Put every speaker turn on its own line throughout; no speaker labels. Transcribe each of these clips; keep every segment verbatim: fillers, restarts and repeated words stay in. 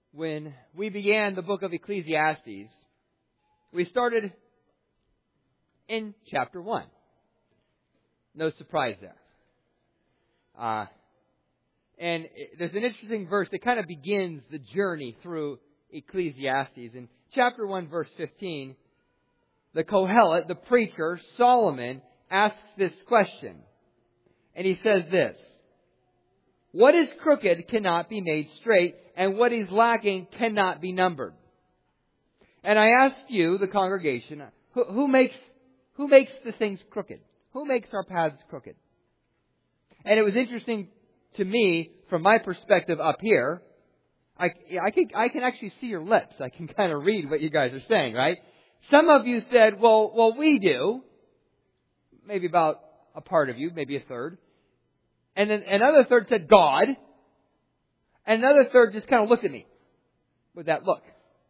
When we began the book of Ecclesiastes, we started in chapter one. No surprise there. Uh, and it, there's an interesting verse that kind of begins the journey through Ecclesiastes. In chapter one, verse fifteen, the Kohelet, the preacher, Solomon, asks this question. And he says this: what is crooked cannot be made straight, and what is lacking cannot be numbered. And I asked you, the congregation, who, who makes who makes the things crooked? Who makes our paths crooked? And it was interesting to me, from my perspective up here, I, I, can, I can actually see your lips. I can kind of read what you guys are saying, right? Some of you said, well, well, we do. Maybe about a part of you, maybe a third. And then another third said God. And another third just kind of looked at me with that look.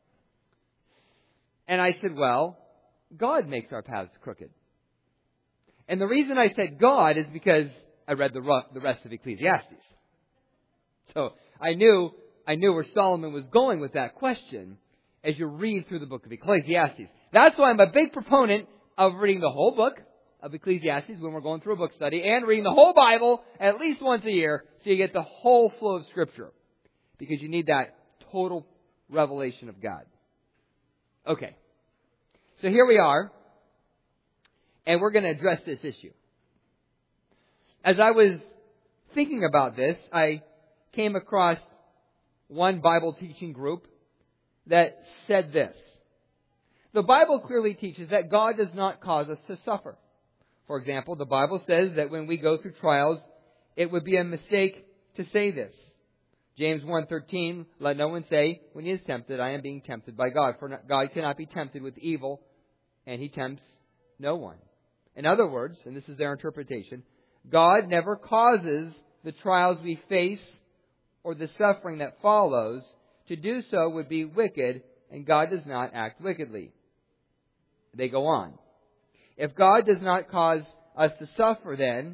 And I said, well, God makes our paths crooked. And the reason I said God is because I read the the rest of Ecclesiastes. So I knew I knew where Solomon was going with that question as you read through the book of Ecclesiastes. That's why I'm a big proponent of reading the whole book of Ecclesiastes when we're going through a book study, and reading the whole Bible at least once a year so you get the whole flow of Scripture. Because you need that total revelation of God. Okay. So here we are. And we're going to address this issue. As I was thinking about this, I came across one Bible teaching group that said this: the Bible clearly teaches that God does not cause us to suffer. For example, the Bible says that when we go through trials, it would be a mistake to say this. James one thirteen, let no one say when he is tempted, I am being tempted by God. For God cannot be tempted with evil, and He tempts no one. In other words, and this is their interpretation, God never causes the trials we face or the suffering that follows. To do so would be wicked, and God does not act wickedly. They go on. If God does not cause us to suffer, then,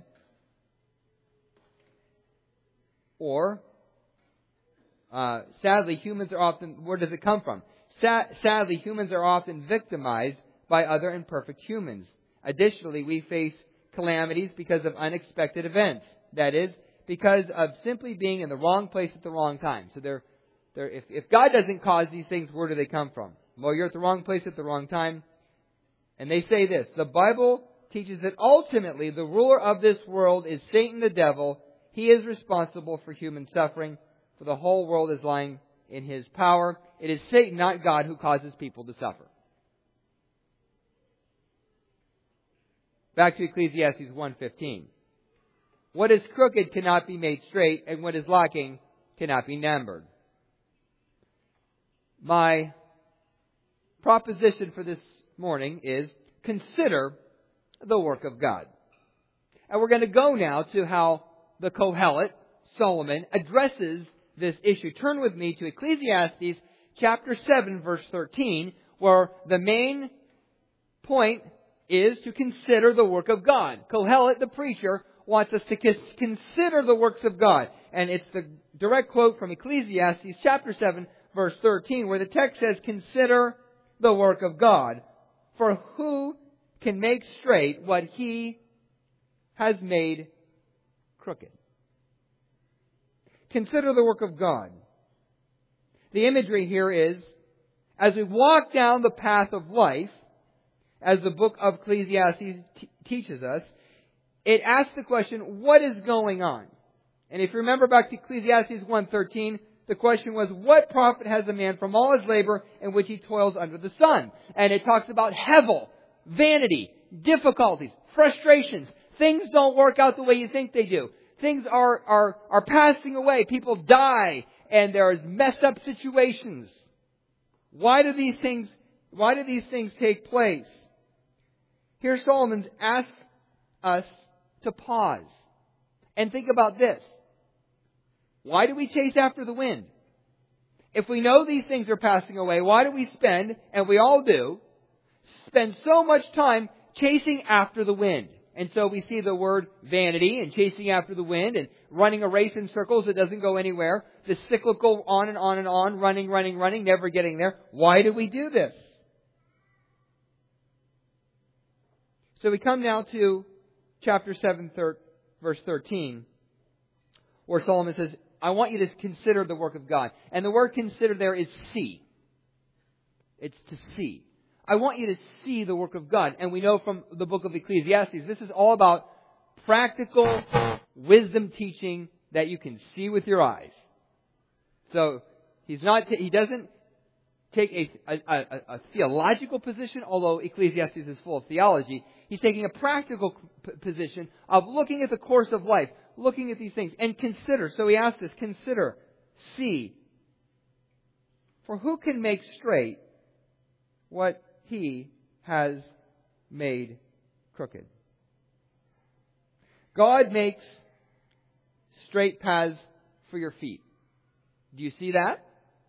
or, uh, sadly, humans are often, where does it come from? Sa- sadly, humans are often victimized by other imperfect humans. Additionally, we face calamities because of unexpected events. That is, because of simply being in the wrong place at the wrong time. So they're, they're, if, if God doesn't cause these things, where do they come from? Well, you're at the wrong place at the wrong time. And they say this: the Bible teaches that ultimately the ruler of this world is Satan the devil. He is responsible for human suffering, for the whole world is lying in his power. It is Satan, not God, who causes people to suffer. Back to Ecclesiastes one fifteen. What is crooked cannot be made straight, and what is lacking cannot be numbered. My proposition for this morning is consider the work of God. And we're going to go now to how the Kohelet, Solomon, addresses this issue. Turn with me to Ecclesiastes chapter seven, verse thirteen, where the main point is to consider the work of God. Kohelet, the preacher, wants us to consider the works of God. And it's the direct quote from Ecclesiastes chapter seven, verse thirteen, where the text says, consider the work of God. For who can make straight what He has made crooked? Consider the work of God. The imagery here is, as we walk down the path of life, as the book of Ecclesiastes t- teaches us, it asks the question, what is going on? And if you remember back to Ecclesiastes one thirteen, the question was, what profit has a man from all his labor in which he toils under the sun? And it talks about hevel, vanity, difficulties, frustrations. Things don't work out the way you think they do. Things are, are, are passing away. People die, and there's messed up situations. Why do these things, why do these things take place? Here Solomon asks us to pause and think about this. Why do we chase after the wind? If we know these things are passing away, why do we spend, and we all do, spend so much time chasing after the wind? And so we see the word vanity and chasing after the wind and running a race in circles that doesn't go anywhere. The cyclical on and on and on, running, running, running, never getting there. Why do we do this? So we come now to chapter seven, verse thirteen, where Solomon says, I want you to consider the work of God. And the word consider there is see. It's to see. I want you to see the work of God. And we know from the book of Ecclesiastes, this is all about practical wisdom teaching that you can see with your eyes. So he's not, he doesn't take a, a, a, a theological position, although Ecclesiastes is full of theology. He's taking a practical p- position of looking at the course of life, looking at these things, and consider. So he asks us, consider, see. For who can make straight what He has made crooked? God makes straight paths for your feet. Do you see that?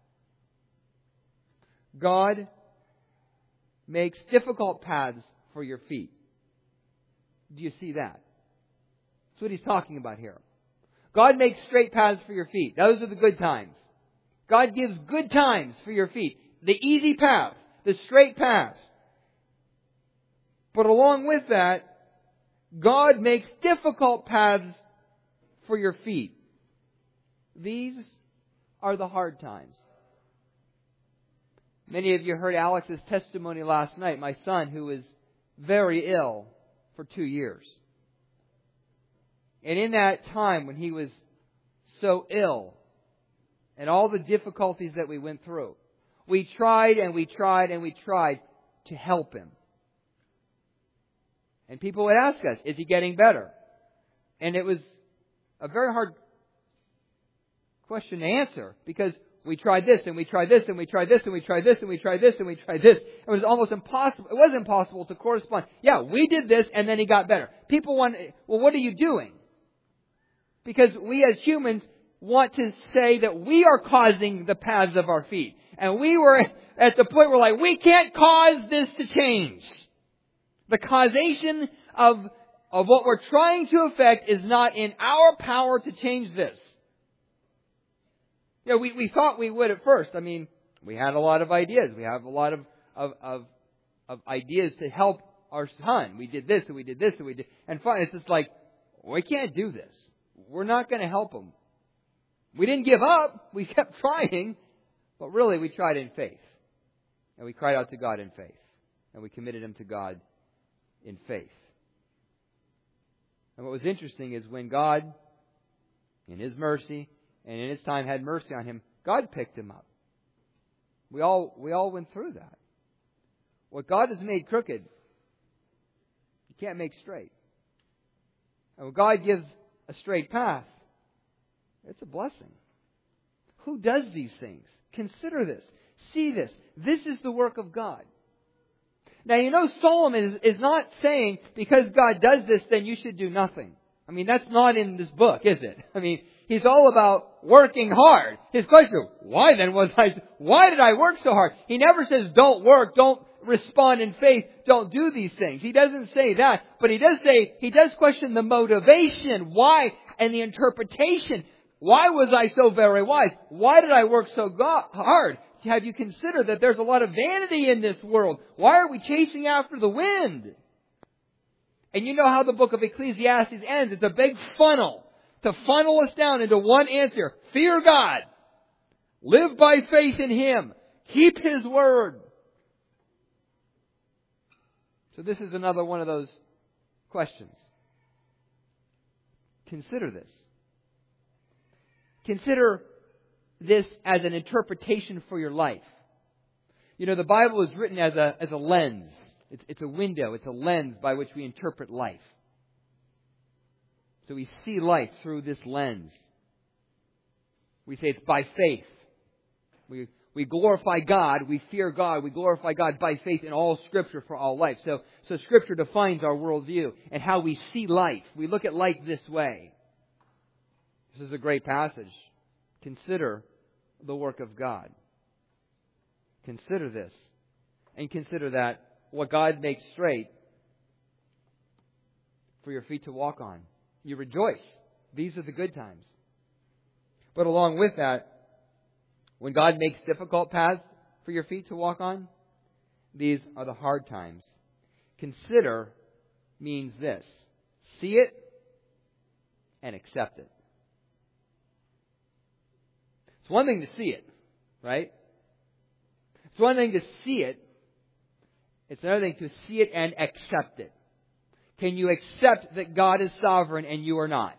God makes difficult paths for your feet. Do you see that? That's what He's talking about here. God makes straight paths for your feet. Those are the good times. God gives good times for your feet. The easy path. The straight path. But along with that, God makes difficult paths for your feet. These are the hard times. Many of you heard Alex's testimony last night. My son, who was very ill for two years. And in that time when he was so ill, and all the difficulties that we went through, we tried and we tried and we tried to help him. And people would ask us, is he getting better? And it was a very hard question to answer, because we tried this and we tried this and we tried this and we tried this and we tried this and we tried this. It was almost impossible. It was impossible to correspond. Yeah, we did this and then he got better. People want, well, what are you doing? Because we as humans want to say that we are causing the paths of our feet. And we were at the point where like, we can't cause this to change. The causation of, of what we're trying to affect is not in our power to change this. You know, we, we thought we would at first. I mean, we had a lot of ideas. We have a lot of, of, of, of ideas to help our son. We did this and we did this and we did. And finally, it's just like, we can't do this. We're not going to help him. We didn't give up. We kept trying. But really, we tried in faith. And we cried out to God in faith. And we committed him to God in faith. And what was interesting is when God, in His mercy and in His time, had mercy on him, God picked him up. We all, we all went through that. What God has made crooked, you can't make straight. And when God gives a straight path, it's a blessing. Who does these things? Consider this. See this. This is the work of God. Now, you know, Solomon is, is not saying, because God does this, then you should do nothing. I mean, that's not in this book, is it? I mean, he's all about working hard. His question, why then was I, why did I work so hard? He never says, don't work, don't respond in faith, don't do these things. He doesn't say that, but he does say, he does question the motivation, why, and the interpretation. Why was I so very wise? Why did I work so go- hard? Have you considered that there's a lot of vanity in this world? Why are we chasing after the wind? And you know how the book of Ecclesiastes ends. It's a big funnel to funnel us down into one answer. Fear God. Live by faith in Him. Keep His word. So this is another one of those questions. Consider this. Consider this as an interpretation for your life. You know, the Bible is written as a, as a lens. It's, it's a window. It's a lens by which we interpret life. So we see life through this lens. We say it's by faith. We, we glorify God. We fear God. We glorify God by faith in all Scripture for all life. So, so Scripture defines our worldview and how we see life. We look at life this way. This is a great passage. Consider the work of God. Consider this. And consider that what God makes straight for your feet to walk on. You rejoice. These are the good times. But along with that, when God makes difficult paths for your feet to walk on, these are the hard times. Consider means this: see it and accept it. It's one thing to see it, right? It's one thing to see it. It's another thing to see it and accept it. Can you accept that God is sovereign and you are not?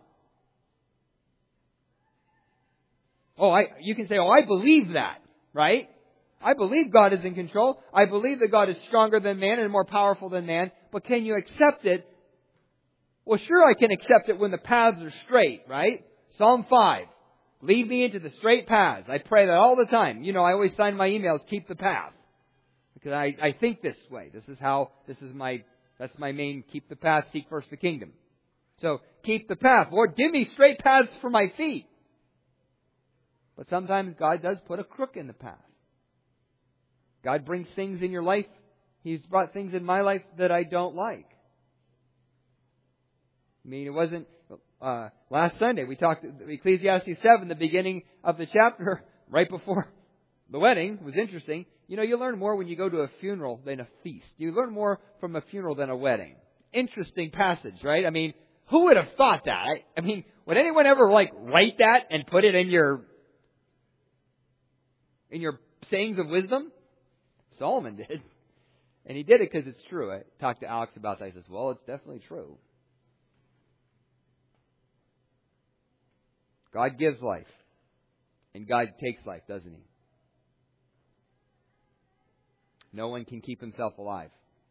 Oh, I, you can say, oh, I believe that, right? I believe God is in control. I believe that God is stronger than man and more powerful than man. But can you accept it? Well, sure I can accept it when the paths are straight, right? Psalm five. Lead me into the straight paths. I pray that all the time. You know, I always sign my emails, keep the path. Because I, I think this way. This is how, this is my, that's my main, keep the path, seek first the kingdom. So, keep the path. Lord, give me straight paths for my feet. But sometimes God does put a crook in the path. God brings things in your life. He's brought things in my life that I don't like. I mean, it wasn't... Uh, last Sunday, we talked Ecclesiastes seven, the beginning of the chapter, right before the wedding. It was interesting. You know, you learn more when you go to a funeral than a feast. You learn more from a funeral than a wedding. Interesting passage, right? I mean, who would have thought that? I, I mean, would anyone ever, like, write that and put it in your, in your sayings of wisdom? Solomon did. And he did it because it's true. I talked to Alex about that. I says, well, it's definitely true. God gives life. And God takes life, doesn't He? No one can keep himself alive.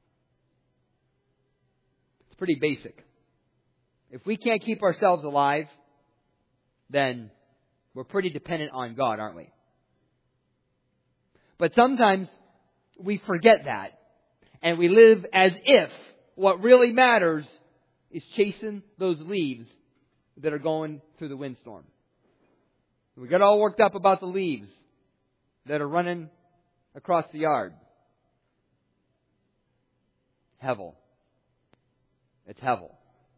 It's pretty basic. If we can't keep ourselves alive, then we're pretty dependent on God, aren't we? But sometimes we forget that. And we live as if what really matters is chasing those leaves that are going through the windstorm. We get all worked up about the leaves that are running across the yard. Hevel. It's Hevel.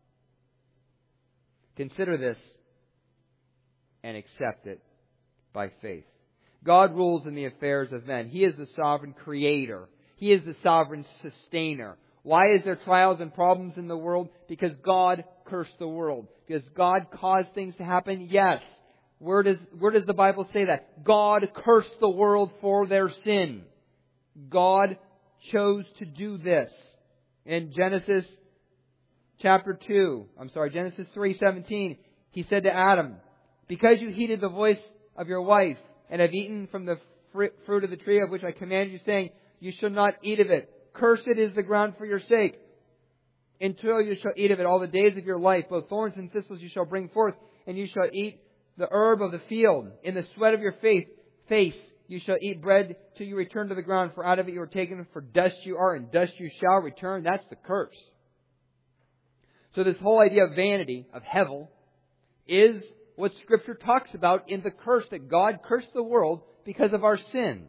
Consider this and accept it by faith. God rules in the affairs of men. He is the sovereign creator. He is the sovereign sustainer. Why is there trials and problems in the world? Because God cursed the world. Because God caused things to happen? Yes. Where does, where does the Bible say that? God cursed the world for their sin. God chose to do this. In Genesis chapter two, I'm sorry, Genesis three seventeen, He said to Adam, because you heeded the voice of your wife and have eaten from the fruit of the tree of which I commanded you, saying, you shall not eat of it. Cursed is the ground for your sake. In toil you shall eat of it all the days of your life. Both thorns and thistles you shall bring forth, and you shall eat the herb of the field. In the sweat of your face, face you shall eat bread till you return to the ground, for out of it you are taken, for dust you are, and dust you shall return. That's the curse. So this whole idea of vanity, of Hevel, is what Scripture talks about in the curse, that God cursed the world because of our sin.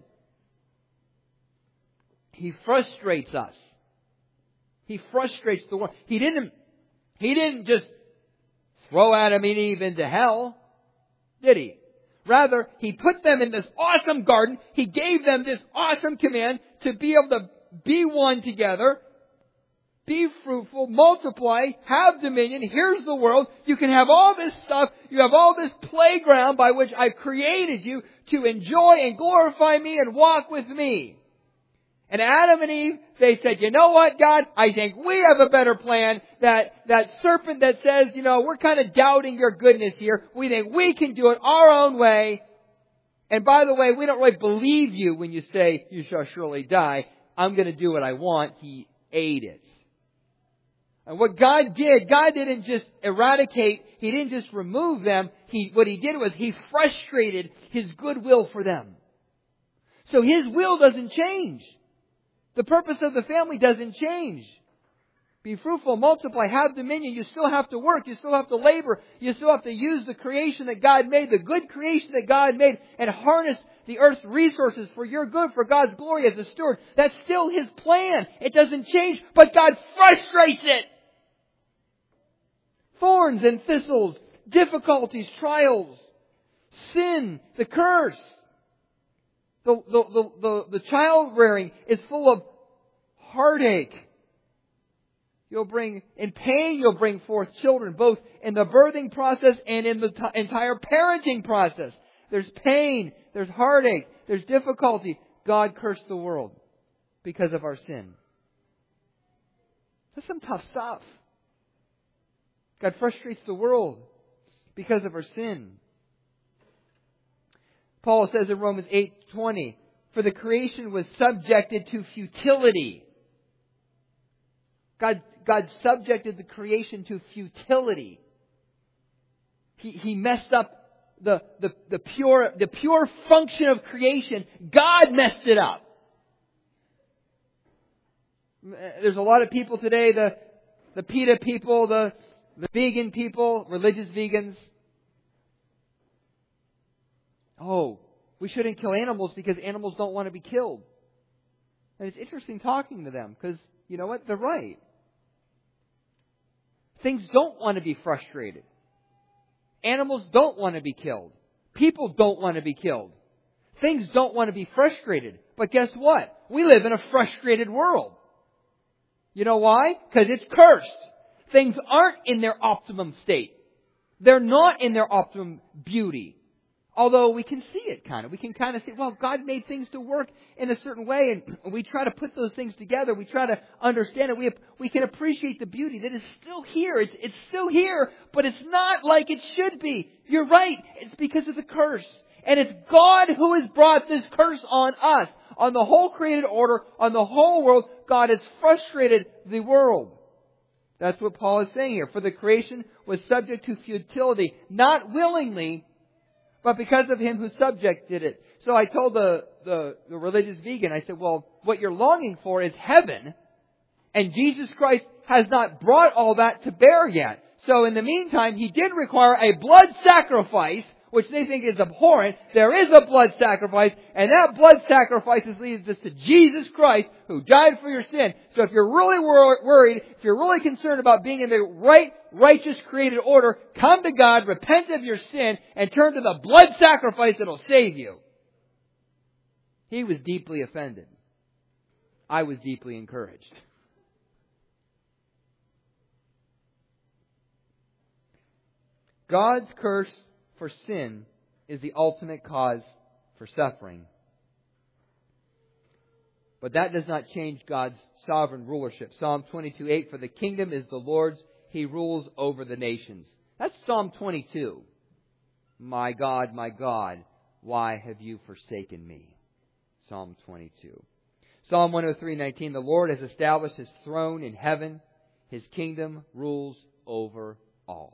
He frustrates us. He frustrates the world. He didn't, he didn't just throw Adam and Eve into hell, did He? Rather, He put them in this awesome garden. He gave them this awesome command to be able to be one together, be fruitful, multiply, have dominion. Here's the world. You can have all this stuff. You have all this playground by which I've created you to enjoy and glorify me and walk with me. And Adam and Eve, they said, you know what, God? I think we have a better plan. That, that serpent that says, you know, we're kind of doubting your goodness here. We think we can do it our own way. And by the way, we don't really believe you when you say, you shall surely die. I'm going to do what I want. He ate it. And what God did, God didn't just eradicate, He didn't just remove them. He, what He did was He frustrated His goodwill for them. So His will doesn't change. The purpose of the family doesn't change. Be fruitful, multiply, have dominion. You still have to work. You still have to labor. You still have to use the creation that God made, the good creation that God made, and harness the earth's resources for your good, for God's glory as a steward. That's still His plan. It doesn't change, but God frustrates it. Thorns and thistles, difficulties, trials, sin, the curse. The, the, the, the, the child rearing is full of heartache. You'll bring, in pain, you'll bring forth children, both in the birthing process and in the t- entire parenting process. There's pain, there's heartache, there's difficulty. God cursed the world because of our sin. That's some tough stuff. God frustrates the world because of our sin. Paul says in Romans eight twenty, for the creation was subjected to futility. God, God subjected the creation to futility. He, he messed up the, the, the pure, the pure function of creation. God messed it up. There's a lot of people today, the, the PETA people, the, the vegan people, religious vegans. Oh, we shouldn't kill animals because animals don't want to be killed. And it's interesting talking to them because, you know what, they're right. Things don't want to be frustrated. Animals don't want to be killed. People don't want to be killed. Things don't want to be frustrated. But guess what? We live in a frustrated world. You know why? Because it's cursed. Things aren't in their optimum state. They're not in their optimum beauty. Although we can see it kind of. We can kind of see, well, God made things to work in a certain way, and we try to put those things together. We try to understand it. We we can appreciate the beauty that is still here. It's, it's still here, but it's not like it should be. You're right. It's because of the curse. And it's God who has brought this curse on us, on the whole created order, on the whole world. God has frustrated the world. That's what Paul is saying here. For the creation was subject to futility, not willingly, but because of Him who subjected it. So I told the, the, the religious vegan, I said, well, what you're longing for is heaven, and Jesus Christ has not brought all that to bear yet. So in the meantime, He did require a blood sacrifice, which they think is abhorrent. There is a blood sacrifice, and that blood sacrifice leads us to Jesus Christ, who died for your sin. So if you're really wor- worried, if you're really concerned about being in the right, righteous, created order, come to God, repent of your sin, and turn to the blood sacrifice that'll save you. He was deeply offended. I was deeply encouraged. God's curse for sin is the ultimate cause for suffering. But that does not change God's sovereign rulership. Psalm twenty-two eight, for the kingdom is the Lord's, He rules over the nations. That's Psalm twenty-two. My God, my God, why have you forsaken me? Psalm twenty-two. Psalm one oh three nineteen, the Lord has established His throne in heaven. His kingdom rules over all.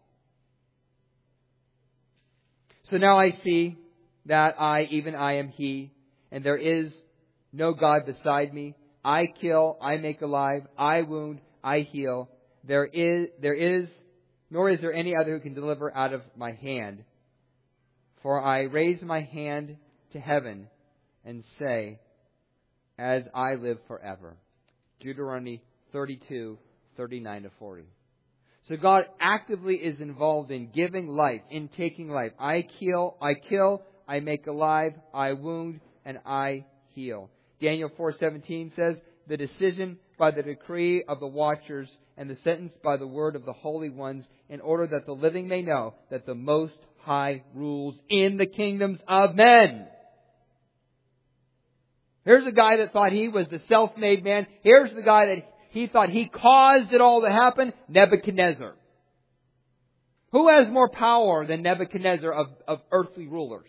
So now I see that I, even I am He, and there is no God beside me. I kill, I make alive, I wound, I heal. There is, there is, nor is there any other who can deliver out of my hand. For I raise my hand to heaven and say, as I live forever. Deuteronomy thirty-two, thirty-nine to forty. So God actively is involved in giving life, in taking life. I kill, I kill, I make alive, I wound, and I heal. Daniel four seventeen says, the decision by the decree of the watchers and the sentence by the word of the holy ones, in order that the living may know that the Most High rules in the kingdoms of men. Here's a guy that thought he was the self-made man. Here's the guy that he thought he caused it all to happen, Nebuchadnezzar. Who has more power than Nebuchadnezzar of, of earthly rulers?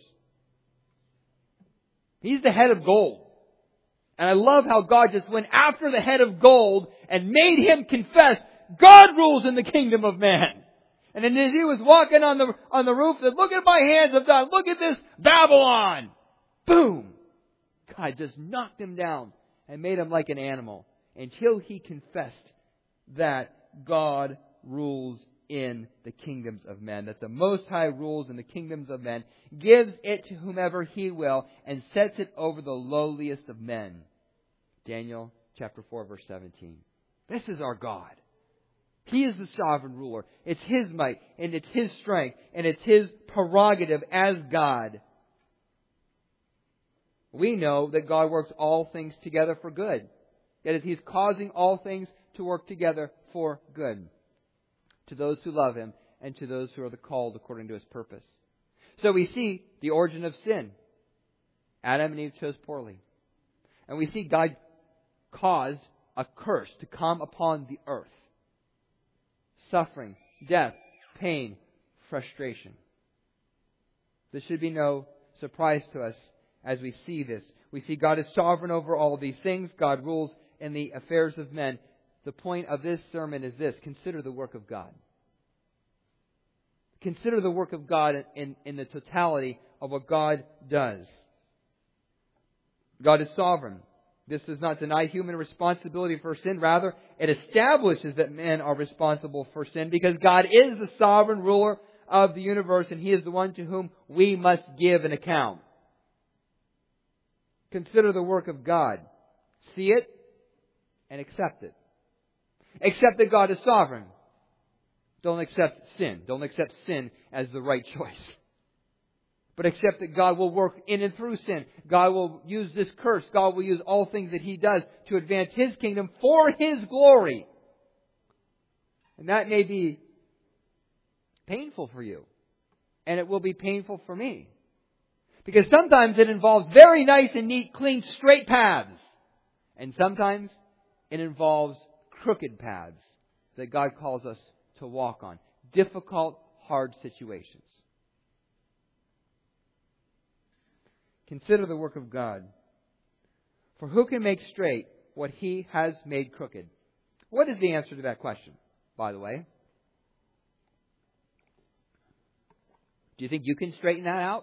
He's the head of gold. And I love how God just went after the head of gold and made him confess, God rules in the kingdom of man. And then as he was walking on the, on the roof, said, look at my hands of God. Look at this Babylon. Boom. God just knocked him down and made him like an animal until he confessed that God rules in the kingdoms of men, that the Most High rules in the kingdoms of men, gives it to whomever He will, and sets it over the lowliest of men. Daniel chapter four, verse seventeen. This is our God. He is the sovereign ruler. It's His might, and it's His strength, and it's His prerogative as God. We know that God works all things together for good. That is, He's causing all things to work together for good to those who love Him and to those who are the called according to His purpose. So we see the origin of sin. Adam and Eve chose poorly. And we see God caused a curse to come upon the earth. Suffering, death, pain, frustration. This should be no surprise to us as we see this. We see God is sovereign over all these things. God rules in the affairs of men. The point of this sermon is this. Consider the work of God. Consider the work of God in, in the totality of what God does. God is sovereign. This does not deny human responsibility for sin. Rather, it establishes that men are responsible for sin because God is the sovereign ruler of the universe and He is the one to whom we must give an account. Consider the work of God. See it and accept it. Accept that God is sovereign. Don't accept sin. Don't accept sin as the right choice. But accept that God will work in and through sin. God will use this curse. God will use all things that He does to advance His kingdom for His glory. And that may be painful for you. And it will be painful for me. Because sometimes it involves very nice and neat, clean, straight paths. And sometimes it involves crooked paths that God calls us to walk on. Difficult, hard situations. Consider the work of God. For who can make straight what He has made crooked? What is the answer to that question, by the way? Do you think you can straighten that out?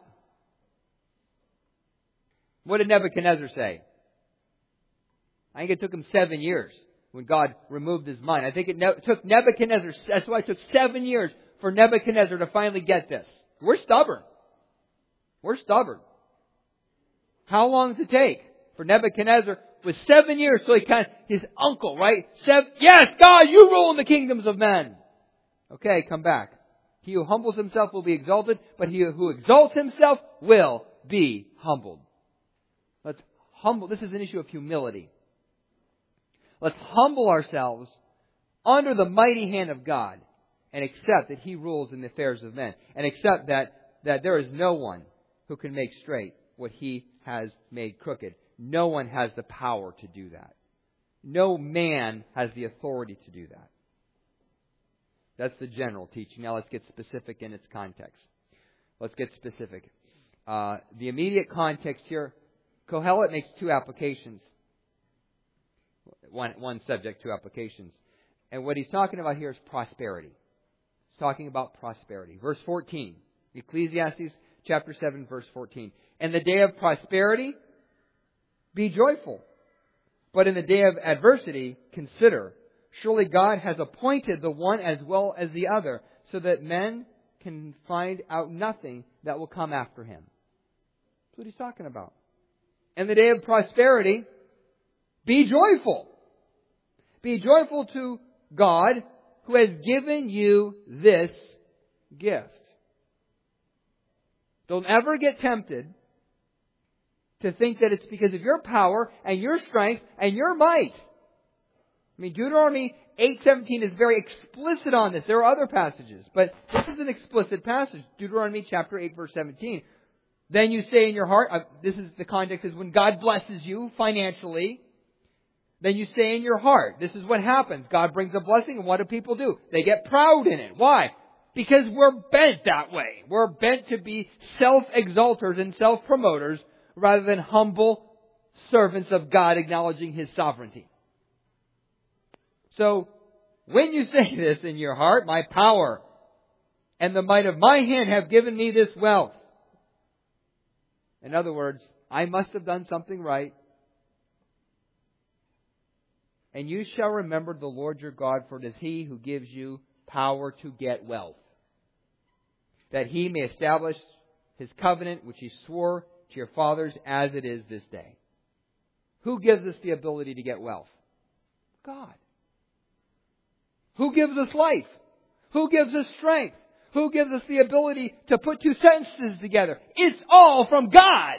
What did Nebuchadnezzar say? I think it took him seven years when God removed his mind. I think it ne- took Nebuchadnezzar, that's why it took seven years for Nebuchadnezzar to finally get this. We're stubborn. We're stubborn. How long does it take for Nebuchadnezzar? It was seven years, so he kind of, his uncle, right? Seven, yes, God, you rule in the kingdoms of men. Okay, come back. He who humbles himself will be exalted, but he who exalts himself will be humbled. Let's humble. This is an issue of humility. Let's humble ourselves under the mighty hand of God and accept that He rules in the affairs of men. And accept that, that there is no one who can make straight what He has made crooked. No one has the power to do that. No man has the authority to do that. That's the general teaching. Now let's get specific in its context. Let's get specific. Uh, the immediate context here, Kohelet makes two applications. One, one subject, two applications. And what he's talking about here is prosperity. He's talking about prosperity. Verse fourteen. Ecclesiastes chapter seven, verse fourteen. In the day of prosperity, be joyful. But in the day of adversity, consider. Surely God has appointed the one as well as the other, so that men can find out nothing that will come after him. That's what he's talking about. In the day of prosperity, be joyful. Be joyful to God who has given you this gift. Don't ever get tempted to think that it's because of your power and your strength and your might. I mean, Deuteronomy eight seventeen is very explicit on this. There are other passages, but this is an explicit passage. Deuteronomy chapter eight, verse seventeen. Then you say in your heart, uh, this is the context is when God blesses you financially. Then you say in your heart, this is what happens. God brings a blessing, and what do people do? They get proud in it. Why? Because we're bent that way. We're bent to be self-exalters and self-promoters rather than humble servants of God acknowledging His sovereignty. So, when you say this in your heart, my power and the might of my hand have given me this wealth. In other words, I must have done something right. And you shall remember the Lord your God, for it is He who gives you power to get wealth, that He may establish His covenant, which He swore to your fathers as it is this day. Who gives us the ability to get wealth? God. Who gives us life? Who gives us strength? Who gives us the ability to put two sentences together? It's all from God.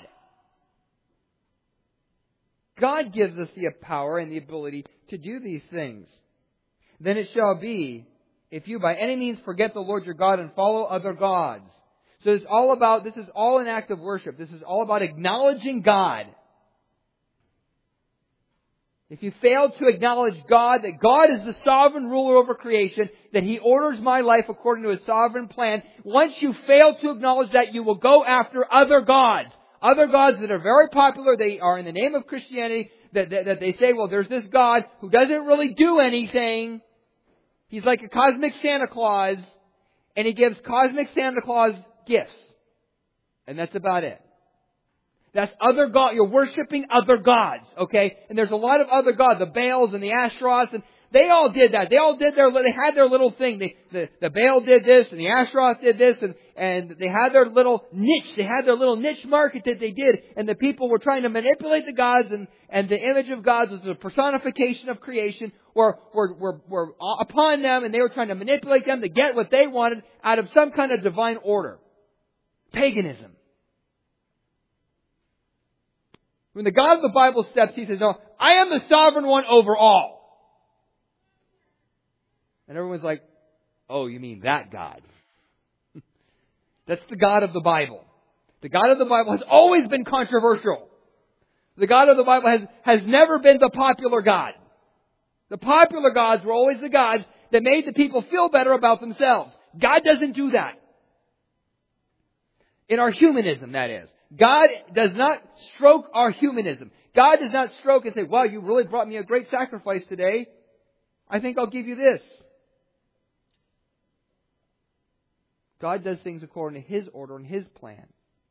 God gives us the power and the ability to do these things. Then it shall be, if you by any means forget the Lord your God and follow other gods. So it's all about, this is all an act of worship. This is all about acknowledging God. If you fail to acknowledge God, that God is the sovereign ruler over creation, that He orders my life according to His sovereign plan, once you fail to acknowledge that, you will go after other gods. Other gods that are very popular, they are in the name of Christianity, that, that, that they say, well, there's this God who doesn't really do anything. He's like a cosmic Santa Claus, and He gives cosmic Santa Claus gifts. And that's about it. That's other God. You're worshiping other gods, okay? And there's a lot of other gods, the Baals and the Ashtaroths, and they all did that. They all did their, they had their little thing. They, the, the Baal did this, and the Ashtaroth did this, and, and they had their little niche. They had their little niche market that they did, and the people were trying to manipulate the gods, and, and the image of gods was a personification of creation, were, were, were, were upon them, and they were trying to manipulate them to get what they wanted out of some kind of divine order. Paganism. When the God of the Bible steps, He says, no, I am the sovereign one over all. And everyone's like, oh, you mean that God? That's the God of the Bible. The God of the Bible has always been controversial. The God of the Bible has, has never been the popular God. The popular gods were always the gods that made the people feel better about themselves. God doesn't do that. In our humanism, that is. God does not stroke our humanism. God does not stroke and say, wow, you really brought me a great sacrifice today. I think I'll give you this. God does things according to His order and His plan.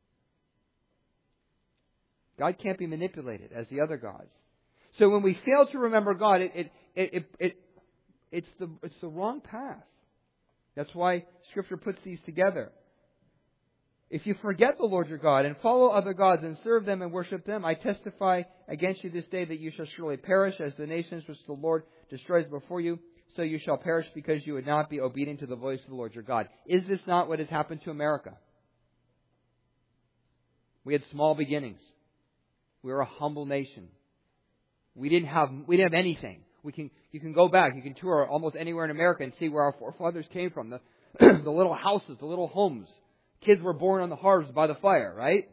God can't be manipulated as the other gods. So when we fail to remember God, it, it, it, it, it, it's, the, it's the wrong path. That's why Scripture puts these together. If you forget the Lord your God and follow other gods and serve them and worship them, I testify against you this day that you shall surely perish as the nations which the Lord destroys before you. So you shall perish because you would not be obedient to the voice of the Lord your God. Is this not what has happened to America? We had small beginnings. We were a humble nation. We didn't have we didn't have anything. We can you can go back. You can tour almost anywhere in America and see where our forefathers came from. The the little houses, the little homes. Kids were born on the hearths by the fire, right?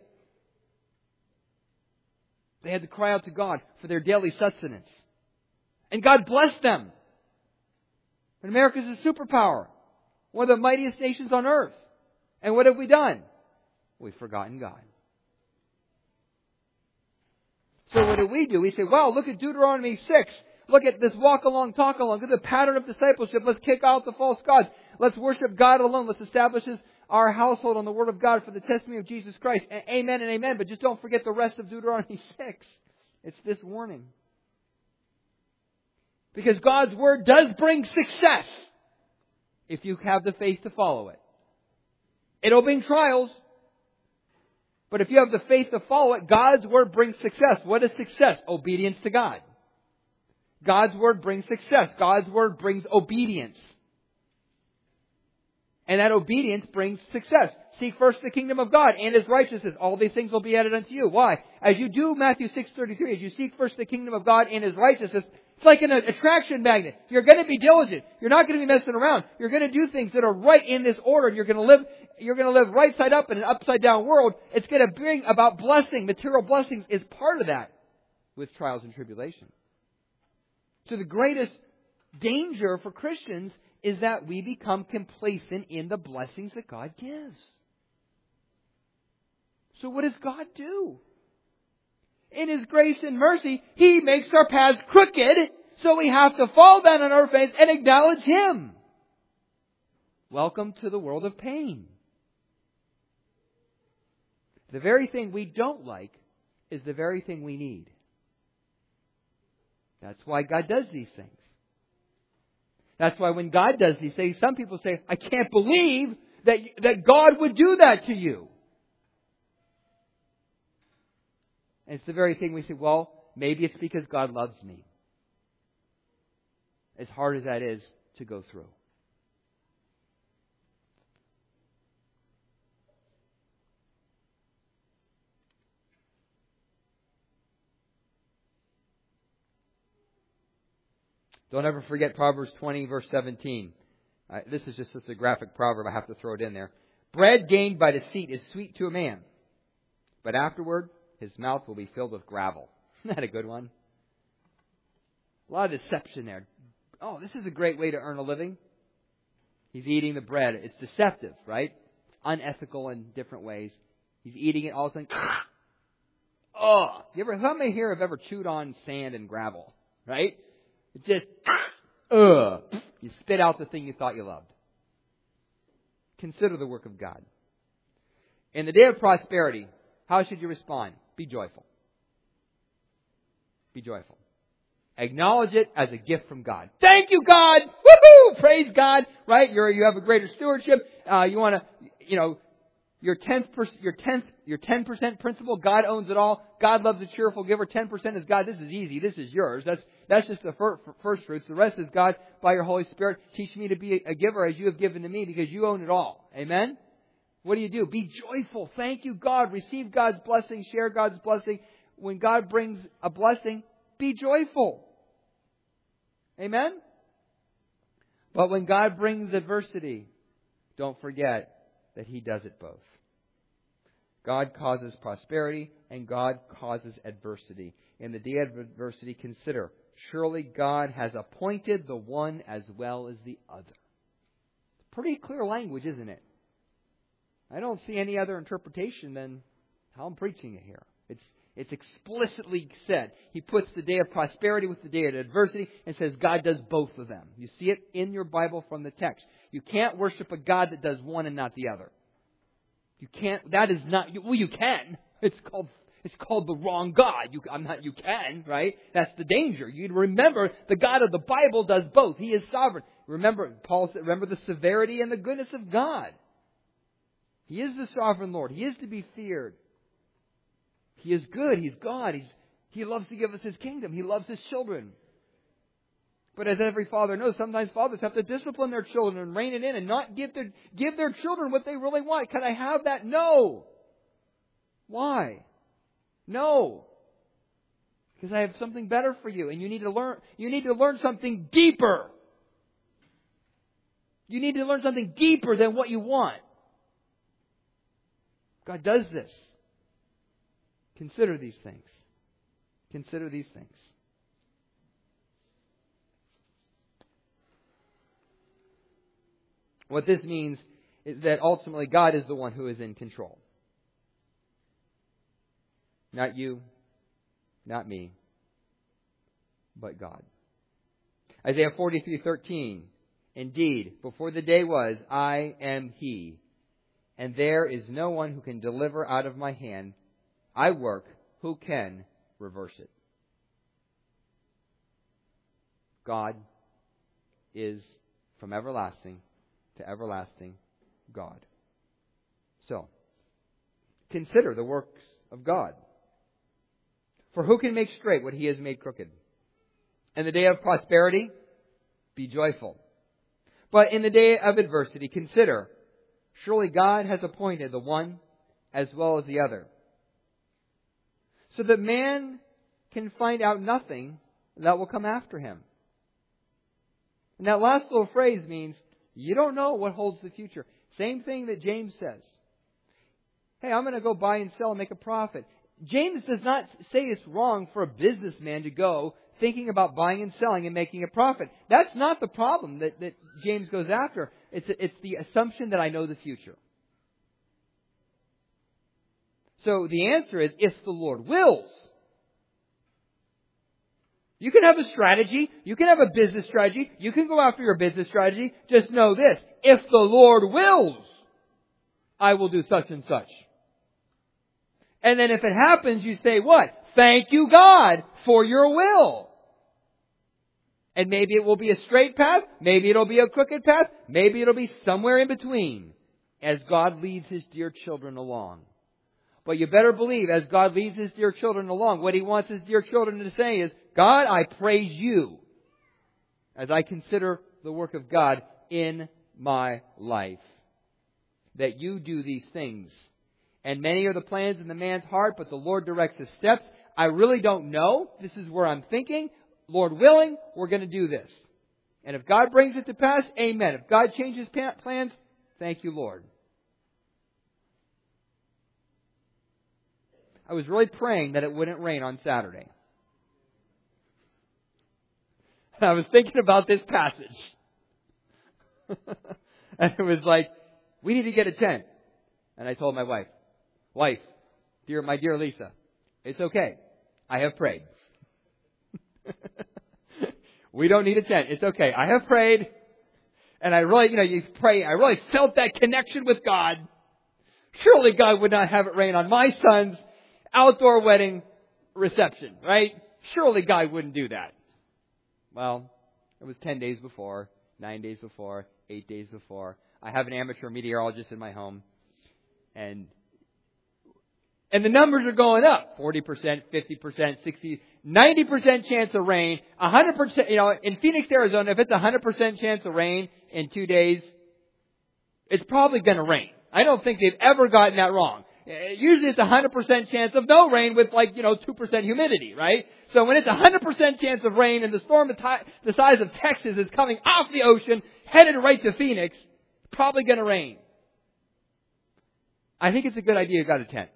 They had to cry out to God for their daily sustenance. And God blessed them. And America is a superpower. One of the mightiest nations on earth. And what have we done? We've forgotten God. So what do we do? We say, wow, look at Deuteronomy six. Look at this walk along, talk along. Look at the pattern of discipleship. Let's kick out the false gods. Let's worship God alone. Let's establish His our household on the Word of God for the testimony of Jesus Christ. A- amen and amen. But just don't forget the rest of Deuteronomy six. It's this warning. Because God's Word does bring success if you have the faith to follow it. It'll bring trials. But if you have the faith to follow it, God's Word brings success. What is success? Obedience to God. God's Word brings success. God's Word brings obedience. And that obedience brings success. Seek first the kingdom of God and His righteousness. All these things will be added unto you. Why? As you do Matthew six thirty-three, as you seek first the kingdom of God and His righteousness, it's like an attraction magnet. You're going to be diligent. You're not going to be messing around. You're going to do things that are right in this order. You're going to live, you're going to live right side up in an upside down world. It's going to bring about blessing. Material blessings is part of that with trials and tribulation. So the greatest danger for Christians is that we become complacent in the blessings that God gives. So what does God do? In His grace and mercy, He makes our paths crooked, so we have to fall down on our face and acknowledge Him. Welcome to the world of pain. The very thing we don't like is the very thing we need. That's why God does these things. That's why when God does these things, some people say, I can't believe that, that God would do that to you. And it's the very thing we say, well, maybe it's because God loves me. As hard as that is, to go through. Don't ever forget Proverbs twenty, verse seventeen. Uh, this is just, just a graphic proverb. I have to throw it in there. Bread gained by deceit is sweet to a man, but afterward his mouth will be filled with gravel. Isn't that a good one? A lot of deception there. Oh, this is a great way to earn a living. He's eating the bread. It's deceptive, right? It's unethical in different ways. He's eating it all of a sudden. Oh, you ever? How many here have ever chewed on sand and gravel? Right? It's just, ugh. You spit out the thing you thought you loved. Consider the work of God. In the day of prosperity, how should you respond? Be joyful. Be joyful. Acknowledge it as a gift from God. Thank you, God! Woohoo! Praise God! Right? You're, you have a greater stewardship. Uh, you want to, you know, your tenth, your tenth, your ten percent principle. God owns it all. God loves a cheerful giver. Ten percent is God. This is easy. This is yours. That's that's just the fir- first fruits. The rest is God by your Holy Spirit. Teach me to be a giver as you have given to me, because you own it all. Amen. What do you do? Be joyful. Thank you, God. Receive God's blessing. Share God's blessing. When God brings a blessing, be joyful. Amen? But when God brings adversity, don't forget that He does it both. God causes prosperity and God causes adversity. In the day of adversity, consider, surely God has appointed the one as well as the other. Pretty clear language, isn't it? I don't see any other interpretation than how I'm preaching it here. It's It's explicitly said. He puts the day of prosperity with the day of adversity and says God does both of them. You see it in your Bible from the text. You can't worship a God that does one and not the other. You can't. That is not. Well, you can. It's called. It's called the wrong God. You, I'm not. You can, right? That's the danger. You remember the God of the Bible does both. He is sovereign. Remember, Paul said, remember the severity and the goodness of God. He is the sovereign Lord. He is to be feared. He is good. He's God. He's, he loves to give us His kingdom. He loves His children. But as every father knows, sometimes fathers have to discipline their children and rein it in and not give their, give their children what they really want. Can I have that? No. Why? No. Because I have something better for you, and you need to learn, you need to learn something deeper. You need to learn something deeper than what you want. God does this. Consider these things. Consider these things. What this means is that ultimately God is the one who is in control. Not you, not me, but God. Isaiah forty-three thirteen. Indeed, before the day was, I am He, and there is no one who can deliver out of my hand. I work, who can reverse it? God is from everlasting to everlasting God. So, consider the works of God. For who can make straight what He has made crooked? In the day of prosperity, be joyful. But in the day of adversity, consider, surely God has appointed the one as well as the other, so that man can find out nothing that will come after him. And that last little phrase means you don't know what holds the future. Same thing that James says. Hey, I'm going to go buy and sell and make a profit. James does not say it's wrong for a businessman to go thinking about buying and selling and making a profit. That's not the problem that, that James goes after. It's, it's the assumption that I know the future. So the answer is, if the Lord wills. You can have a strategy. You can have a business strategy. You can go after your business strategy. Just know this. If the Lord wills, I will do such and such. And then if it happens, you say what? Thank you, God, for your will. And maybe it will be a straight path. Maybe it'll be a crooked path. Maybe it'll be somewhere in between as God leads His dear children along. But you better believe, as God leads His dear children along, what He wants His dear children to say is, God, I praise You as I consider the work of God in my life, that you do these things. And many are the plans in the man's heart, but the Lord directs his steps. I really don't know. This is where I'm thinking. Lord willing, we're going to do this. And if God brings it to pass, amen. If God changes plans, thank you, Lord. I was really praying that it wouldn't rain on Saturday. I was thinking about this passage. And it was like, we need to get a tent. And I told my wife, wife, dear, my dear Lisa, it's okay. I have prayed. We don't need a tent. It's okay. I have prayed. And I really, you know, you pray. I really felt that connection with God. Surely God would not have it rain on my son's outdoor wedding reception, right? Surely God wouldn't do that. Well, it was ten days before, nine days before, eight days before. I have an amateur meteorologist in my home. And and the numbers are going up. forty percent, fifty percent, sixty, ninety percent chance of rain. one hundred percent, you know, in Phoenix, Arizona, if it's a one hundred percent chance of rain in two days, it's probably going to rain. I don't think they've ever gotten that wrong. Usually it's a one hundred percent chance of no rain with like, you know, two percent humidity, right? So when it's a one hundred percent chance of rain and the storm the, t- the size of Texas is coming off the ocean, headed right to Phoenix, it's probably going to rain. I think it's a good idea you got a tent.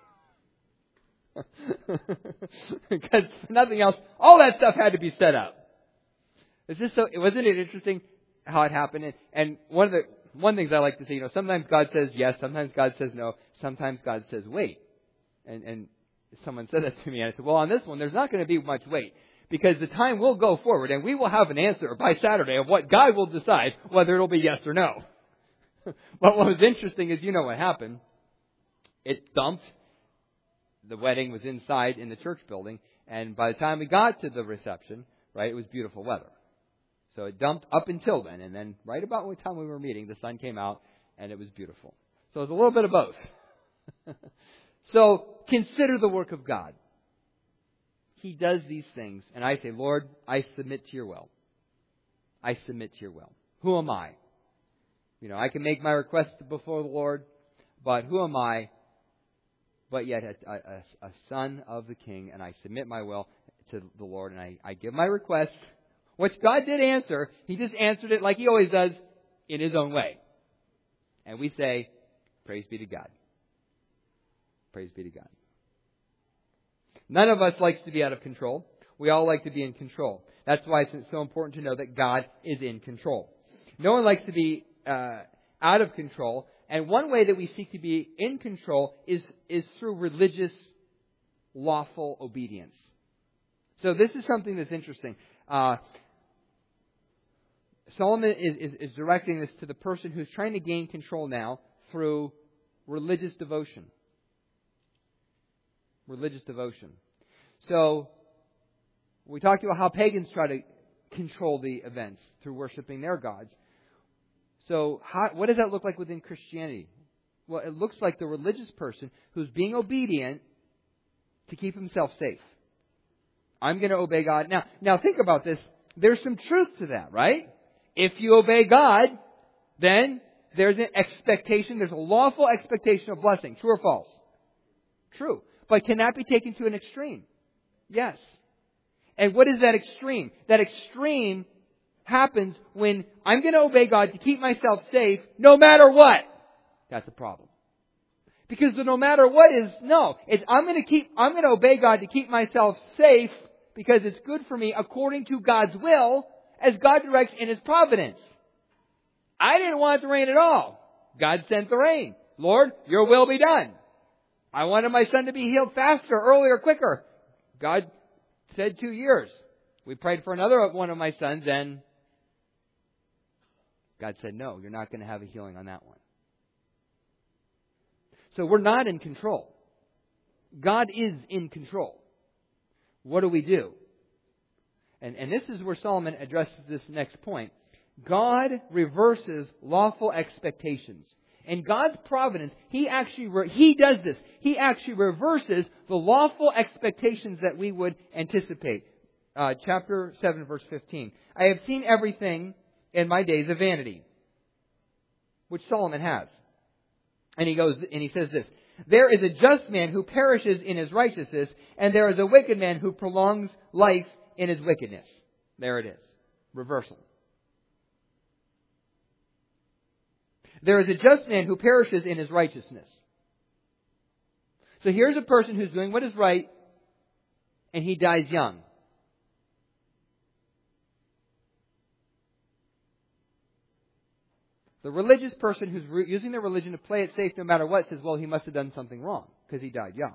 Because nothing else, all that stuff had to be set up. Is this so? Wasn't it interesting how it happened? And, and one of the one things I like to say, you know, sometimes God says yes, sometimes God says no, sometimes God says wait. And and someone said that to me, and I said, well, on this one, there's not going to be much wait, because the time will go forward, and we will have an answer by Saturday of what God will decide whether it'll be yes or no. But what was interesting is, you know what happened. It dumped. The wedding was inside in the church building, and by the time we got to the reception, right, it was beautiful weather. So it dumped up until then, and then right about the time we were meeting, the sun came out, and it was beautiful. So it was a little bit of both. So consider the work of God. He does these things, and I say, Lord, I submit to your will. I submit to your will. Who am I? You know, I can make my request before the Lord, but who am I? But yet a, a, a son of the King, and I submit my will to the Lord, and I, I give my request, which God did answer. He just answered it like He always does, in His own way. And we say, praise be to God. Praise be to God. None of us likes to be out of control. We all like to be in control. That's why it's so important to know that God is in control. No one likes to be uh, out of control. And one way that we seek to be in control is, is through religious, lawful obedience. So this is something that's interesting. Uh, Solomon is, is, is directing this to the person who's trying to gain control now through religious devotion. Religious devotion. So we talked about how pagans try to control the events through worshiping their gods. So how, what does that look like within Christianity? Well, it looks like the religious person who's being obedient to keep himself safe. I'm going to obey God. Now, now think about this. There's some truth to that, right? If you obey God, then there's an expectation, there's a lawful expectation of blessing. True or false? True. But can that be taken to an extreme? Yes. And what is that extreme? That extreme happens when I'm going to obey God to keep myself safe no matter what. That's a problem. Because the no matter what is, no. It's I'm going to keep, I'm going to obey God to keep myself safe because it's good for me according to God's will as God directs in His providence. I didn't want it to rain at all. God sent the rain. Lord, your will be done. I wanted my son to be healed faster, earlier, quicker. God said two years. We prayed for another one of my sons, and God said, no, you're not going to have a healing on that one. So we're not in control. God is in control. What do we do? And, and this is where Solomon addresses this next point. God reverses lawful expectations. In God's providence, He actually, re- He does this. He actually reverses the lawful expectations that we would anticipate. Uh, chapter seven, verse fifteen. I have seen everything in my days of vanity. Which Solomon has. And he goes, and he says this, there is a just man who perishes in his righteousness, and there is a wicked man who prolongs life in his wickedness. There it is. Reversal. There is a just man who perishes in his righteousness. So here's a person who's doing what is right, and he dies young. The religious person who's re- using their religion to play it safe no matter what says, well, he must have done something wrong because he died young.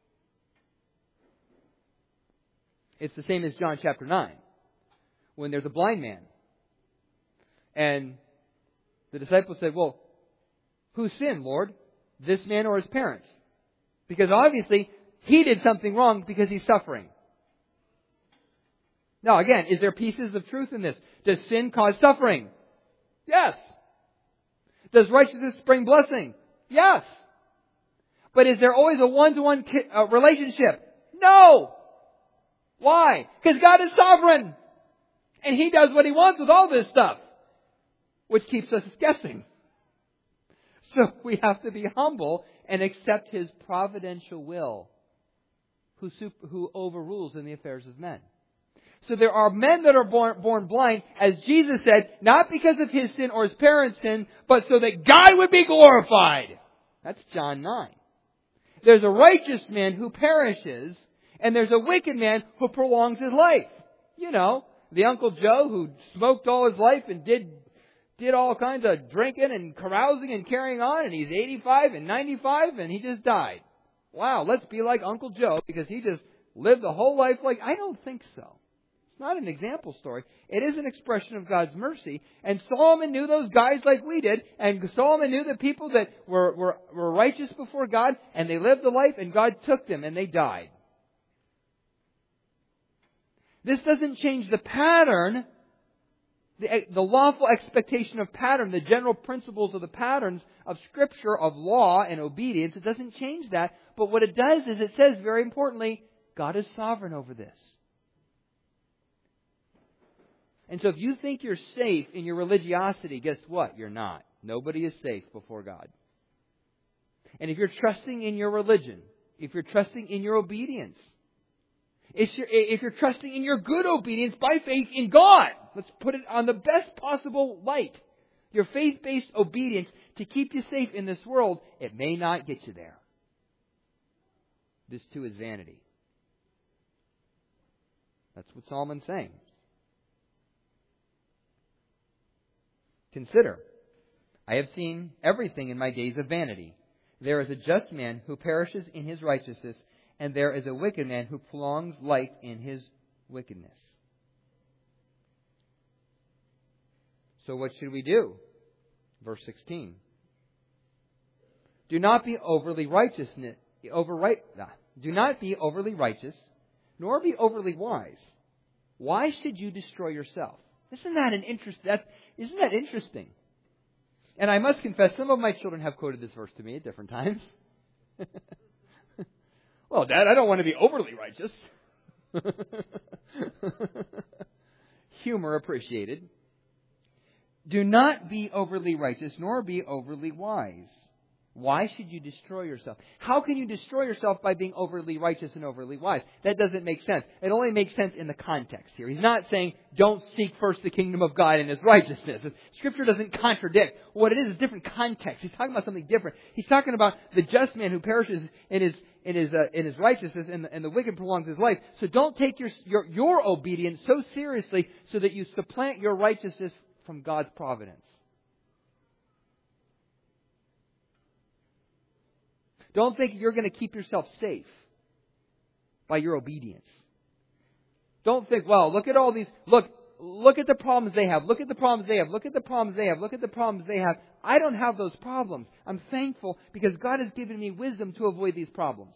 It's the same as John chapter nine, when there's a blind man. And the disciples said, well, who sinned, Lord? This man or his parents? Because obviously, he did something wrong because he's suffering. Now, again, is there pieces of truth in this? Does sin cause suffering? Yes. Does righteousness bring blessing? Yes. But is there always a one-to-one uh, relationship? No. Why? Because God is sovereign. And He does what He wants with all this stuff. Which keeps us guessing. So we have to be humble and accept His providential will, who, super, who overrules in the affairs of men. So there are men that are born, born blind, as Jesus said, not because of his sin or his parents' sin, but so that God would be glorified. That's John nine. There's a righteous man who perishes, and there's a wicked man who prolongs his life. You know, the Uncle Joe who smoked all his life and did did all kinds of drinking and carousing and carrying on, and he's eighty-five and ninety-five, and he just died. Wow, let's be like Uncle Joe because he just lived the whole life like... I don't think so. It's not an example story. It is an expression of God's mercy. And Solomon knew those guys like we did. And Solomon knew the people that were, were, were righteous before God. And they lived the life and God took them and they died. This doesn't change the pattern, the, the lawful expectation of pattern, the general principles of the patterns of Scripture, of law and obedience. It doesn't change that. But what it does is it says, very importantly, God is sovereign over this. And so if you think you're safe in your religiosity, guess what? You're not. Nobody is safe before God. And if you're trusting in your religion, if you're trusting in your obedience, if you're, if you're trusting in your good obedience by faith in God, let's put it on the best possible light, your faith-based obedience to keep you safe in this world, it may not get you there. This too is vanity. That's what Solomon's saying. Consider, I have seen everything in my days of vanity. There is a just man who perishes in his righteousness, and there is a wicked man who prolongs life in his wickedness. So what should we do? Verse sixteen. Do not be overly righteous, over right, do not be overly righteous, nor be overly wise. Why should you destroy yourself? Isn't that an interest? That isn't that interesting? And I must confess, some of my children have quoted this verse to me at different times. Well, Dad, I don't want to be overly righteous. Humor appreciated. Do not be overly righteous, nor be overly wise. Why should you destroy yourself? How can you destroy yourself by being overly righteous and overly wise? That doesn't make sense. It only makes sense in the context here. He's not saying, don't seek first the kingdom of God and His righteousness. Scripture doesn't contradict. What it is is different context. He's talking about something different. He's talking about the just man who perishes in his in his uh, in his righteousness, and the, and the wicked prolongs his life. So don't take your, your your obedience so seriously so that you supplant your righteousness from God's providence. Don't think you're going to keep yourself safe by your obedience. Don't think, well, look at all these, look, look at the problems they have, look at the problems they have, look at the problems they have, look at the problems they have. I don't have those problems. I'm thankful because God has given me wisdom to avoid these problems.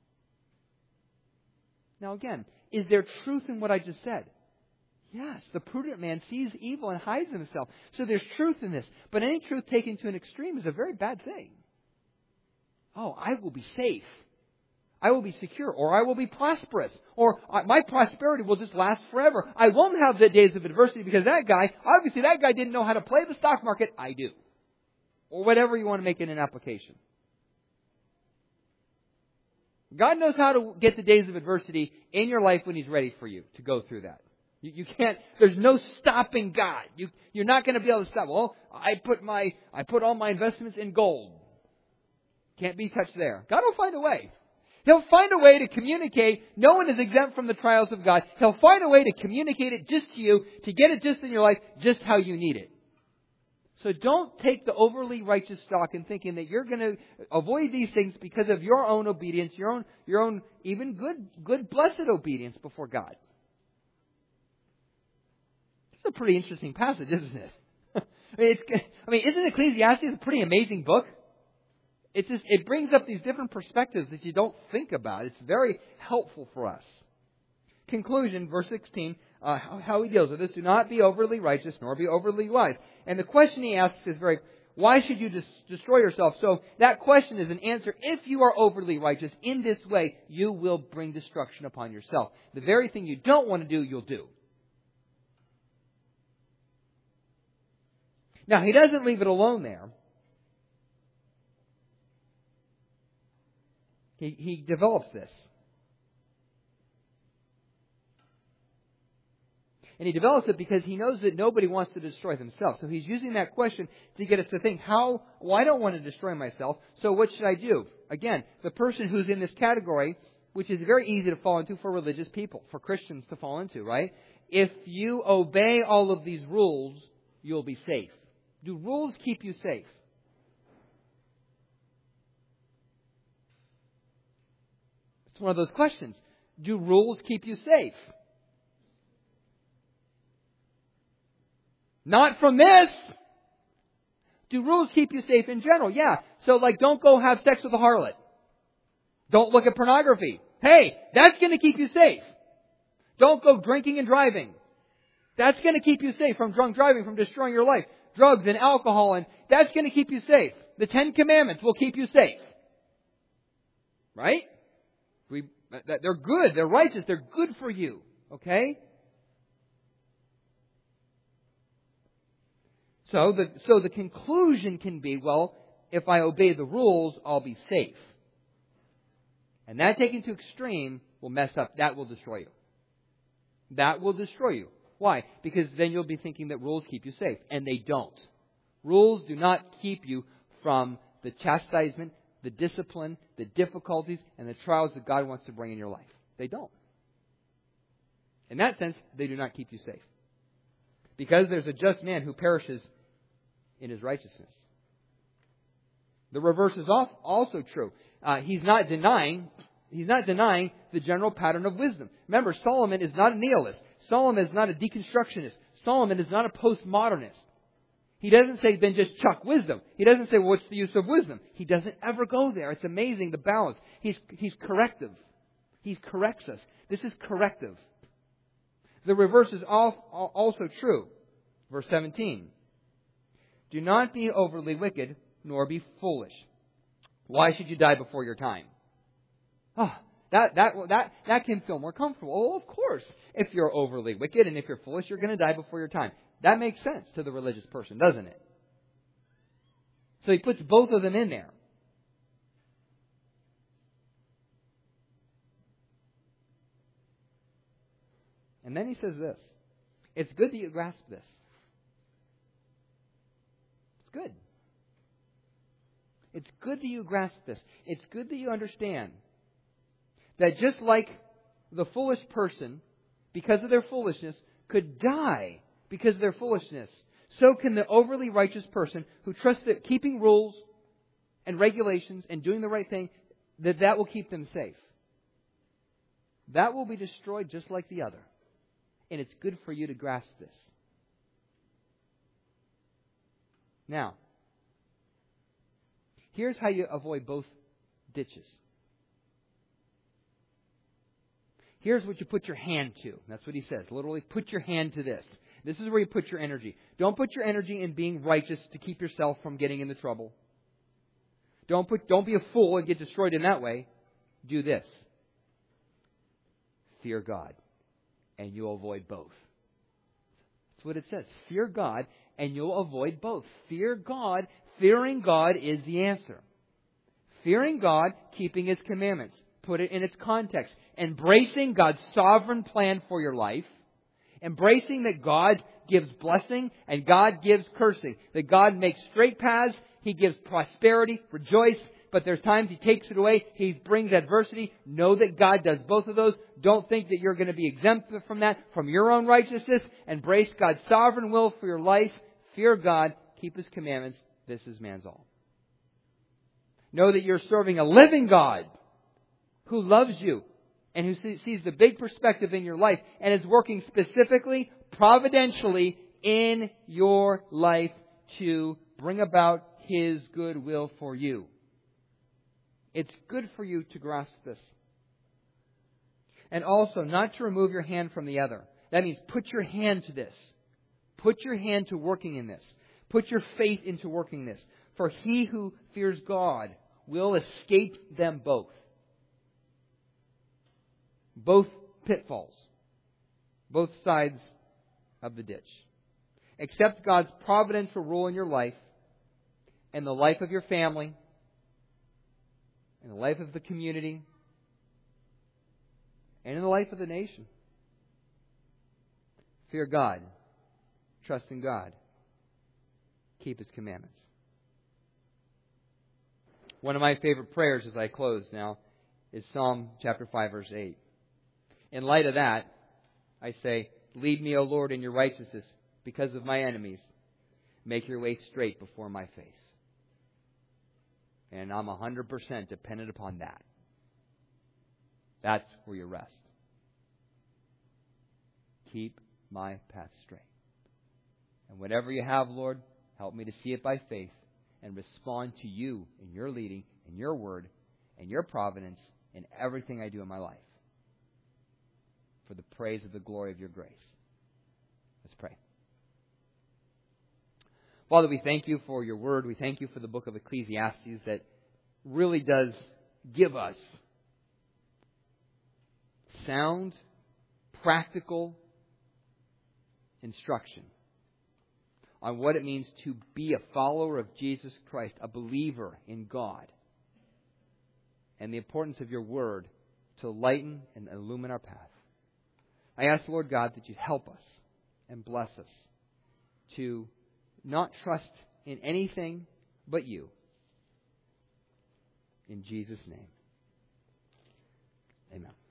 Now again, is there truth in what I just said? Yes, the prudent man sees evil and hides himself. So there's truth in this. But any truth taken to an extreme is a very bad thing. Oh, I will be safe. I will be secure, or I will be prosperous, or my prosperity will just last forever. I won't have the days of adversity because that guy, obviously that guy didn't know how to play the stock market. I do. Or whatever you want to make it an application. God knows how to get the days of adversity in your life when He's ready for you to go through that. You, you can't, there's no stopping God. You, you're not going to be able to stop. Well, I put my, I put all my investments in gold. Can't be touched there. God will find a way. He'll find a way to communicate. No one is exempt from the trials of God. He'll find a way to communicate it just to you, to get it just in your life, just how you need it. So don't take the overly righteous stock in thinking that you're going to avoid these things because of your own obedience, your own, your own even good, good, blessed obedience before God. It's a pretty interesting passage, isn't it? I mean, it's, I mean, isn't Ecclesiastes a pretty amazing book? It's just, it brings up these different perspectives that you don't think about. It's very helpful for us. Conclusion, verse sixteen, uh, how, how he deals with this. Do not be overly righteous, nor be overly wise. And the question he asks is very, why should you dis- destroy yourself? So that question is an answer. If you are overly righteous in this way, you will bring destruction upon yourself. The very thing you don't want to do, you'll do. Now, he doesn't leave it alone there. He, he develops this. And he develops it because he knows that nobody wants to destroy themselves. So he's using that question to get us to think, how, well, I don't want to destroy myself, so what should I do? Again, the person who's in this category, which is very easy to fall into for religious people, for Christians to fall into, right? If you obey all of these rules, you'll be safe. Do rules keep you safe? It's one of those questions. Do rules keep you safe? Not from this. Do rules keep you safe in general? Yeah. So like, don't go have sex with a harlot. Don't look at pornography. Hey, that's going to keep you safe. Don't go drinking and driving. That's going to keep you safe from drunk driving, from destroying your life. Drugs and alcohol, and that's going to keep you safe. The Ten Commandments will keep you safe. Right? We, they're good. They're righteous. They're good for you. Okay? So the, so the conclusion can be, well, if I obey the rules, I'll be safe. And that taken to extreme will mess up. That will destroy you. That will destroy you. Why? Because then you'll be thinking that rules keep you safe. And they don't. Rules do not keep you from the chastisement, the discipline, the difficulties, and the trials that God wants to bring in your life. They don't. In that sense, they do not keep you safe. Because there's a just man who perishes in his righteousness. The reverse is also true. Uh, he's not denying, he's not denying the general pattern of wisdom. Remember, Solomon is not a nihilist. Solomon is not a deconstructionist. Solomon is not a postmodernist. He doesn't say, then just chuck wisdom. He doesn't say, well, what's the use of wisdom? He doesn't ever go there. It's amazing, the balance. He's, he's corrective. He corrects us. This is corrective. The reverse is also true. Verse seventeen. Do not be overly wicked, nor be foolish. Why should you die before your time? Oh, that, that, that, that can feel more comfortable. Oh, of course. If you're overly wicked and if you're foolish, you're going to die before your time. That makes sense to the religious person, doesn't it? So he puts both of them in there. And then he says this. It's good that you grasp this. It's good. It's good that you grasp this. It's good that you understand that just like the foolish person, because of their foolishness, could die because of their foolishness, so can the overly righteous person who trusts that keeping rules and regulations and doing the right thing, that that will keep them safe. That will be destroyed just like the other. And it's good for you to grasp this. Now, here's how you avoid both ditches. Here's what you put your hand to. That's what he says. Literally, put your hand to this. This is where you put your energy. Don't put your energy in being righteous to keep yourself from getting into trouble. Don't put, don't be a fool and get destroyed in that way. do this. Fear God, and you'll avoid both. That's what it says. Fear God, and you'll avoid both. Fear God. Fearing God is the answer. Fearing God, keeping His commandments. Put it in its context. Embracing God's sovereign plan for your life. Embracing that God gives blessing and God gives cursing. That God makes straight paths. He gives prosperity. Rejoice. But there's times He takes it away. He brings adversity. Know that God does both of those. Don't think that you're going to be exempt from that, from your own righteousness. Embrace God's sovereign will for your life. Fear God. Keep His commandments. This is man's all. Know that you're serving a living God who loves you and who sees the big perspective in your life and is working specifically, providentially in your life to bring about His good will for you. It's good for you to grasp this. And also, not to remove your hand from the other. That means put your hand to this. Put your hand to working in this. Put your faith into working this. For he who fears God will escape them both. Both pitfalls. Both sides of the ditch. Accept God's providential rule in your life and the life of your family and the life of the community and in the life of the nation. Fear God. Trust in God. Keep His commandments. One of my favorite prayers as I close now is Psalm chapter five, verse eight. In light of that, I say, lead me, O Lord, in your righteousness because of my enemies. Make your way straight before my face. And I'm one hundred percent dependent upon that. That's where you rest. Keep my path straight. And whatever you have, Lord, help me to see it by faith and respond to you in your leading, in your word, and your providence in everything I do in my life. For the praise of the glory of your grace. Let's pray. Father, we thank you for your word. We thank you for the book of Ecclesiastes that really does give us sound, practical instruction on what it means to be a follower of Jesus Christ, a believer in God, and the importance of your word to lighten and illumine our path. I ask, Lord God, that you help us and bless us to not trust in anything but you. In Jesus' name, amen.